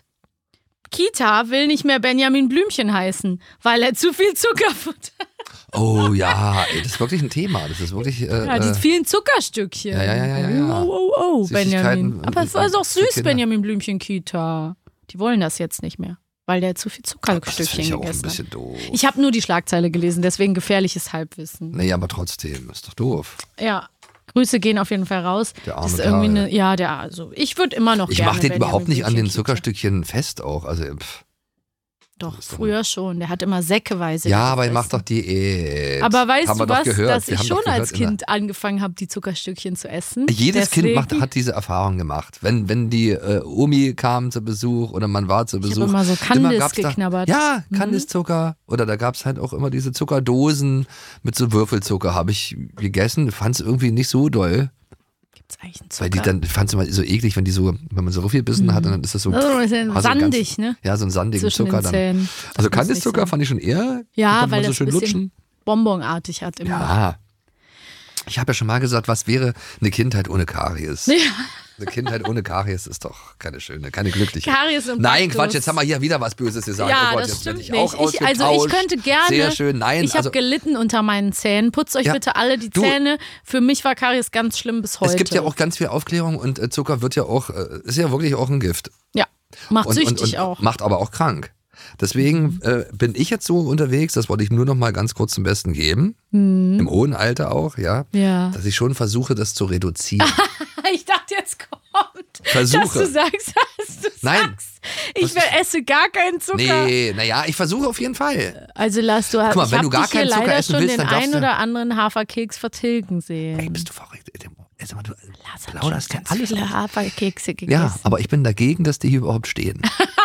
Kita will nicht mehr Benjamin Blümchen heißen, weil er zu viel Zucker futtert. Oh ja, ey, das ist wirklich ein Thema. Das ist wirklich. Äh, Ja, die äh, vielen Zuckerstückchen. Ja, ja, ja, ja, ja. Oh, oh, oh, Süßigkeiten Benjamin. und- Aber es war und- doch für süß, Kinder. Benjamin Blümchen Kita. Die wollen das jetzt nicht mehr, weil der zu viel das Zuckerstückchen finde ich auch ein gegessen bisschen hat. doof. Ich habe nur die Schlagzeile gelesen, deswegen gefährliches Halbwissen. Nee, aber trotzdem, ist doch doof. Ja, Grüße gehen auf jeden Fall raus. Der arme das ist irgendwie Kerl. eine, ja, der, also ich würde immer noch Ich gerne mache den Benjamin überhaupt nicht an den Blümchen Kita. Zuckerstückchen fest auch. Also, pff. Doch, früher schon. Der hat immer säckeweise Ja, aber ich gegessen. mach doch Diät. Aber weißt Haben du wir doch was, gehört. dass Wir ich haben schon doch gehört als in der- Kind angefangen habe, die Zuckerstückchen zu essen. Jedes Kind Deswegen- macht, hat diese Erfahrung gemacht. Wenn, wenn die äh, Omi kam zu Besuch oder man war zu Ich Besuch. habe immer so Kandis gab's da- geknabbert. Ja, Mhm. Kandiszucker. Oder da gab es halt auch immer diese Zuckerdosen mit so Würfelzucker. Habe ich gegessen, fand es irgendwie nicht so doll. Gibt's eigentlich einen Weil die Zucker? dann, ich fand es immer so eklig, wenn die so, wenn man so Ruffelbissen hat, dann ist das so. Das ist ein bisschen also ganz- sandig, ne? Ja, so ein sandigen Zwischen Zucker den dann. Zähnen. Also Das muss nicht Kandiszucker sein. fand ich schon eher. Ja, konnte man weil so das schön ein bisschen lutschen. bonbonartig hat immer. Ja. Ich habe ja schon mal gesagt, was wäre eine Kindheit ohne Karies? Ja. Eine Kindheit ohne Karies ist doch keine schöne, keine glückliche. Karies und Nein, Baktus. Quatsch, jetzt haben wir hier wieder was Böses gesagt. Ja, oh Gott, das jetzt stimmt werd ich nicht. auch Ich, also ich ausgetauscht. könnte gerne. Sehr schön, nein. Ich habe also, gelitten unter meinen Zähnen. Putzt euch Ja, bitte alle die du- Zähne. Für mich war Karies ganz schlimm bis heute. es gibt ja auch ganz viel Aufklärung und äh, Zucker wird ja auch, äh, ist ja wirklich auch ein Gift. Ja, macht und, süchtig und, und auch. Macht aber auch krank. Deswegen äh, bin ich jetzt so unterwegs, das wollte ich nur noch mal ganz kurz zum Besten geben, Mhm. im hohen Alter auch, ja, Ja. dass ich schon versuche, das zu reduzieren. Ich dachte, jetzt kommt, Versuche. dass du sagst, dass du Nein. sagst, ich will, esse gar keinen Zucker. Nee, naja, ich versuche auf jeden Fall. Also lass du, Guck mal, ich wenn hab du gar dich hier keinen Zucker leider essen schon willst, den dann darfst einen du- oder anderen Haferkeks vertilgen sehen. Ey, bist du verrückt? Sag mal, du Lass plauderst ja ganz alles. viele Haferkekse gegessen. Ja, aber ich bin dagegen, dass die hier überhaupt stehen.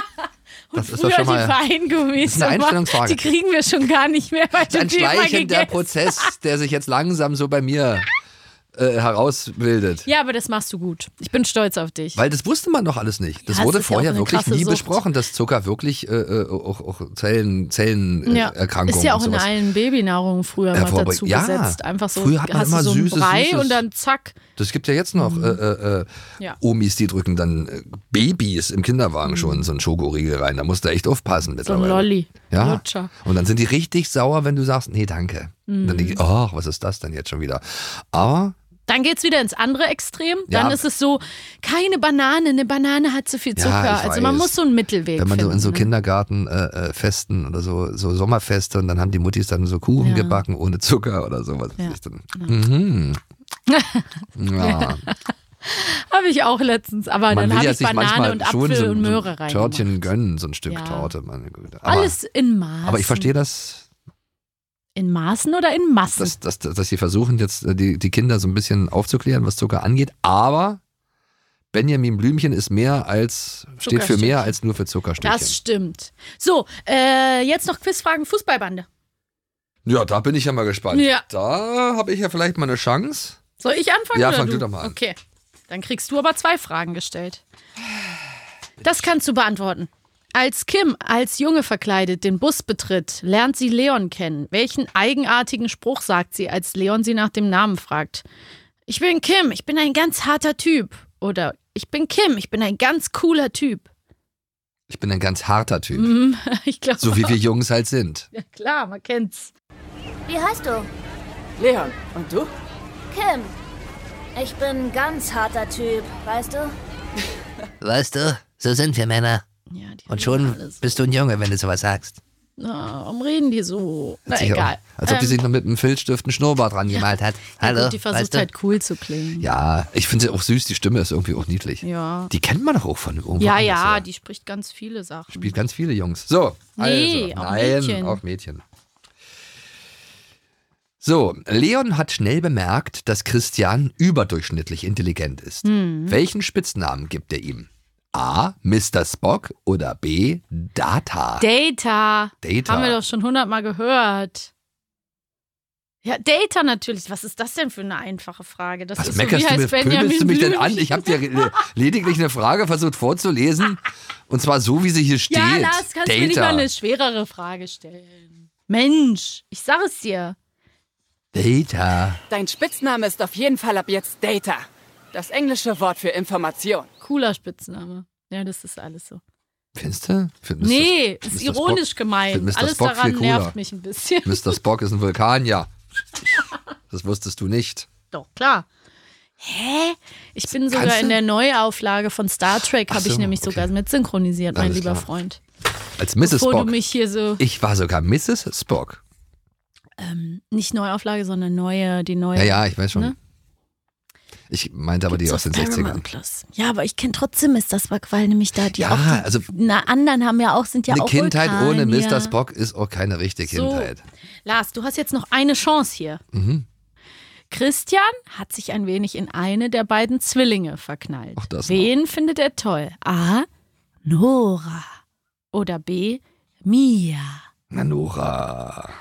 Das ist doch Früher schon mal. die Feingummis, Das ist eine immer, Einstellungsfrage. die kriegen wir schon gar nicht mehr, weil Das ist ein du die immer schleichender gegessen Prozess, der sich jetzt langsam so bei mir äh, herausbildet. Ja, aber das machst du gut. Ich bin stolz auf dich. Weil das wusste man doch alles nicht. Das Ja, es wurde ist ja auch vorher eine wirklich krasse nie Sucht. besprochen, dass Zucker wirklich äh, äh, auch, auch Zellen, Zellenerkrankungen Ja, Erkrankungen ist ja auch und in sowas. allen Babynahrungen früher mal Hervorbringen. dazu Ja, gesetzt. Einfach so, früher hat man hast immer du so einen süßes, Brei süßes. und dann zack. Das gibt ja jetzt noch äh, äh, äh, Ja. Omis, die drücken dann äh, Babys im Kinderwagen schon so einen Schokoriegel rein. Da musst du echt aufpassen So ein mittlerweile. Lolli. Ja. Lutscher. Und dann sind die richtig sauer, wenn du sagst, nee, danke. Und dann Mhm. denke ich, oh, was ist das denn jetzt schon wieder? Aber Dann geht's wieder ins andere Extrem. Dann Ja. ist es so, keine Banane, eine Banane hat zu viel Ja, Zucker. ich Also man weiß. muss so einen Mittelweg wenn man finden. so in so ne? Kindergartenfesten oder so, so Sommerfeste und dann haben die Muttis dann so Kuchen Ja. gebacken ohne Zucker oder sowas. Ja. Ich dann, mhm. Ja. Habe ich auch letztens, aber Man dann will habe ja ich sich Banane manchmal und schon Apfel so, und so Möhre ein rein. Törtchen gönnen, so ein Stück Ja. Torte. Meine Güte. Aber, Alles in Maßen. aber ich verstehe das, In Maßen oder in Massen? dass, dass, dass sie versuchen jetzt äh, die, die Kinder so ein bisschen aufzuklären, was Zucker angeht, aber Benjamin Blümchen ist mehr als, steht für mehr als nur für Zuckerstückchen. Das stimmt. So, äh, jetzt noch Quizfragen Fußballbande. Ja, da bin ich ja mal gespannt. Ja. Da habe ich ja vielleicht mal eine Chance. Soll ich anfangen? Ja, oder fang du du doch mal an. Okay, dann kriegst du aber zwei Fragen gestellt. Das kannst du beantworten. Als Kim als Junge verkleidet den Bus betritt, lernt sie Leon kennen. Welchen eigenartigen Spruch sagt sie, als Leon sie nach dem Namen fragt? Ich bin Kim, ich bin ein ganz harter Typ. Oder ich bin Kim, ich bin ein ganz cooler Typ. Ich bin ein ganz harter Typ. Mhm, ich glaube. So wie wir Jungs halt sind. Ja klar, man kennt's. Wie heißt du? Leon, und du? Kim. Ich bin ein ganz harter Typ, weißt du? Weißt du, so sind wir Männer. Und schon bist du ein Junge, wenn du sowas sagst. Na, warum reden die so? Na, Hat sich egal. Auch, als ob die Ähm, sich noch mit einem Filzstift einen Schnurrbart dran gemalt hat. ja, Hallo, gut, die versucht weißt du? halt cool zu klingen. Ja, ich finde sie auch süß, die Stimme ist irgendwie auch niedlich. Ja. Die kennt man doch auch von irgendwo Ja, anders, ja, oder? die spricht ganz viele Sachen. Spielt ganz viele Jungs. So, Nee, also. auch Nein, Mädchen. auch Mädchen. So, Leon hat schnell bemerkt, dass Christian überdurchschnittlich intelligent ist. Hm. Welchen Spitznamen gibt er ihm? A. Mister Spock oder B. Data? Data. Data. Haben wir doch schon hundertmal gehört. Ja, Data natürlich. Was ist das denn für eine einfache Frage? Das Was ist meckerst so, wie du heißt mir, Benjamin pöbelst du mich denn an? Blümchen? Ich habe dir lediglich eine Frage versucht vorzulesen. Und zwar so, wie sie hier steht. Ja, Lars, kannst du mir nicht mal eine schwerere Frage stellen? Mensch, ich sag es dir. Data. Dein Spitzname ist auf jeden Fall ab jetzt Data. Das englische Wort für Information. Cooler Spitzname. Ja, das ist alles so. Findest du? Find Nee, Mister ist Mister ironisch Spock, gemeint. Alles daran nervt mich ein bisschen. Mister Spock ist ein Vulkan, ja. Das wusstest du nicht. Doch, klar. Hä? Ich bin sogar Kannst du? in der Neuauflage von Star Trek, habe so, ich nämlich okay. sogar mit synchronisiert, mein Alles lieber klar. Freund. Als Misses Bevor Spock. du mich hier so... Ich war sogar Misses Spock. Ähm, nicht Neuauflage, sondern neue, die neue. Ja, ja, ich weiß schon. Ne? Ich meinte aber die aus den sechzigern. Plus. Ja, aber ich kenne trotzdem Mister Spock, weil nämlich da die Ja, auch die, also na, anderen haben ja auch, sind ja Eine auch Kindheit Vulkanier. ohne Mister Spock ist auch keine richtige So. Kindheit. Lars, du hast jetzt noch eine Chance hier. Mhm. Christian hat sich ein wenig in eine der beiden Zwillinge verknallt. Ach, das Wen findet er toll? A. Nora oder B. Mia? Na, Nora.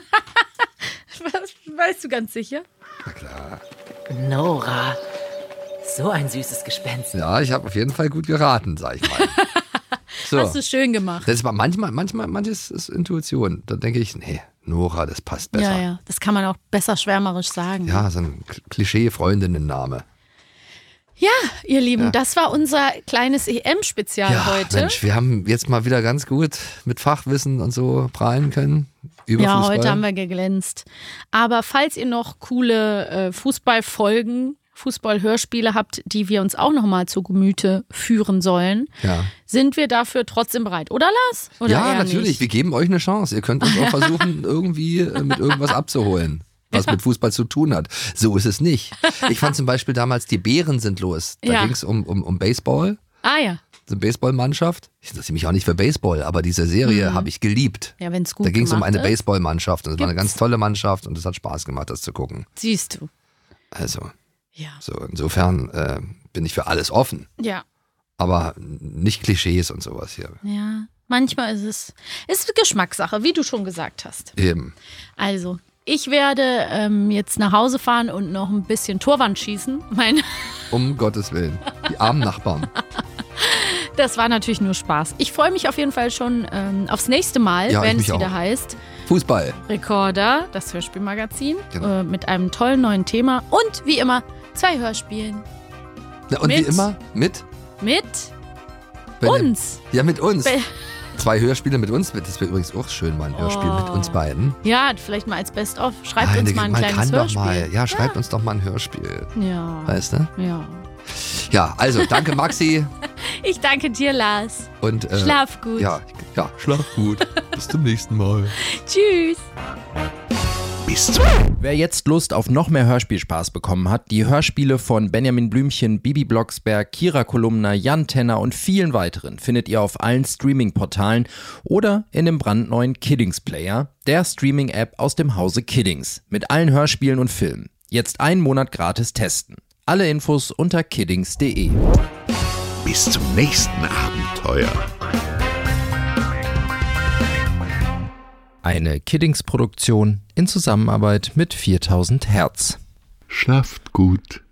Weißt du ganz sicher? Na klar. Nora. So ein süßes Gespenst. Ja, ich habe auf jeden Fall gut geraten, sag ich mal. So. Hast du schön gemacht. Das ist manchmal, manchmal, manches ist Intuition. Da denke ich, nee, Nora, das passt besser. Ja, ja, das kann man auch besser schwärmerisch sagen. Ja, so ein Klischee-Freundinnenname. Ja, ihr Lieben, Ja. das war unser kleines E M-Spezial Ja, heute. Mensch, wir haben jetzt mal wieder ganz gut mit Fachwissen und so prahlen können. Über Ja, Fußball. heute haben wir geglänzt. Aber falls ihr noch coole äh, Fußballfolgen, Fußballhörspiele habt, die wir uns auch noch mal zu Gemüte führen sollen, Ja, sind wir dafür trotzdem bereit. Oder, Lars? Oder ja eher natürlich. Nicht? Wir geben euch eine Chance. Ihr könnt uns auch versuchen, irgendwie äh, mit irgendwas abzuholen, was Ja. mit Fußball zu tun hat. So ist es nicht. Ich fand zum Beispiel damals, die Bären sind los. Da Ja. ging es um, um, um Baseball. Ah ja. Eine Baseballmannschaft. Ich interessiere mich auch nicht für Baseball, aber diese Serie Mhm. habe ich geliebt. Ja, wenn es gut Da ging es um gemacht eine ist. Baseballmannschaft. Und es war eine Gibt's. ganz tolle Mannschaft und es hat Spaß gemacht, das zu gucken. Siehst du. Also, Ja. so insofern äh, bin ich für alles offen. Ja. Aber nicht Klischees und sowas hier. Ja. Manchmal ist es ist Geschmackssache, wie du schon gesagt hast. Eben. Also, ich werde ähm, jetzt nach Hause fahren und noch ein bisschen Torwand schießen. Mein Um Gottes Willen. Die armen Nachbarn. Das war natürlich nur Spaß. Ich freue mich auf jeden Fall schon ähm, aufs nächste Mal, Ja, ich wenn es mich wieder auch. heißt Fußball. Recorder, das Hörspielmagazin, Genau. äh, mit einem tollen neuen Thema und wie immer zwei Hörspielen. Na, und Mit- wie immer mit? Mit Benjamin- uns. Ja, mit uns. Be- Zwei Hörspiele mit uns. Das wäre übrigens auch schön, mal ein Hörspiel Oh. mit uns beiden. Ja, vielleicht mal als Best-of. Schreibt Meine uns mal ein Güte, kleines man kann Hörspiel. doch mal. Ja, schreibt uns doch mal ein Hörspiel. Ja. Weißt du? Ja. Ja, also danke Maxi. Ich danke dir, Lars. Und, äh, Schlaf gut. Ja, ja, schlaf gut. Bis zum nächsten Mal. Tschüss. Bis zum Wer jetzt Lust auf noch mehr Hörspielspaß bekommen hat, die Hörspiele von Benjamin Blümchen, Bibi Blocksberg, Kira Kolumna, Jan Tenner und vielen weiteren findet ihr auf allen Streaming-Portalen oder in dem brandneuen Kiddings Player, der Streaming-App aus dem Hause Kiddings, mit allen Hörspielen und Filmen. Jetzt einen Monat gratis testen. Alle Infos unter kiddings punkt de. Bis zum nächsten Abenteuer. Eine Kiddings-Produktion in Zusammenarbeit mit viertausend Hertz. Schlaft gut.